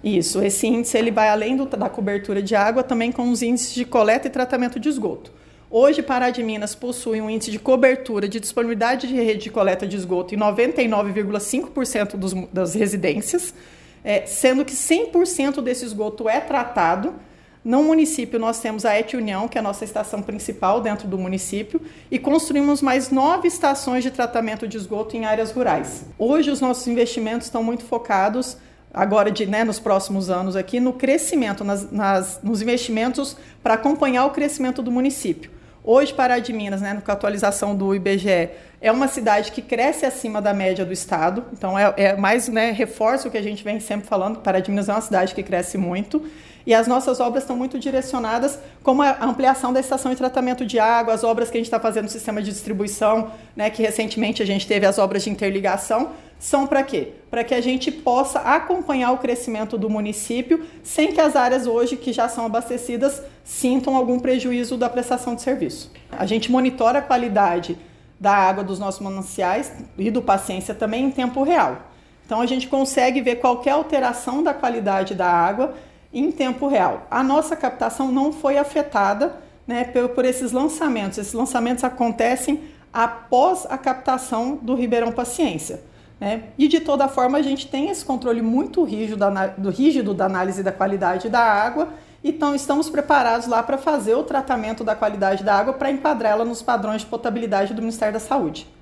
Isso, esse índice ele vai além da cobertura de água, também com os índices de coleta e tratamento de esgoto. Hoje, Pará de Minas possui um índice de cobertura de disponibilidade de rede de coleta de esgoto em 99,5% das residências, sendo que 100% desse esgoto é tratado. No município, nós temos a ET União, que é a nossa estação principal dentro do município, e construímos mais 9 estações de tratamento de esgoto em áreas rurais. Hoje, os nossos investimentos estão muito focados, agora nos próximos anos, aqui no crescimento, nos investimentos para acompanhar o crescimento do município. Hoje, Pará de Minas, com a atualização do IBGE, é uma cidade que cresce acima da média do estado, então mais reforça o que a gente vem sempre falando, Pará de Minas é uma cidade que cresce muito, e as nossas obras estão muito direcionadas, como a ampliação da estação de tratamento de água, as obras que a gente está fazendo no sistema de distribuição, que recentemente a gente teve as obras de interligação, são para quê? Para que a gente possa acompanhar o crescimento do município sem que as áreas hoje que já são abastecidas sintam algum prejuízo da prestação de serviço. A gente monitora a qualidade da água dos nossos mananciais e do Paciência também em tempo real. Então a gente consegue ver qualquer alteração da qualidade da água em tempo real. A nossa captação não foi afetada por esses lançamentos. Esses lançamentos acontecem após a captação do Ribeirão Paciência. E de toda forma a gente tem esse controle muito rígido da análise da qualidade da água, então estamos preparados lá para fazer o tratamento da qualidade da água para enquadrá-la nos padrões de potabilidade do Ministério da Saúde.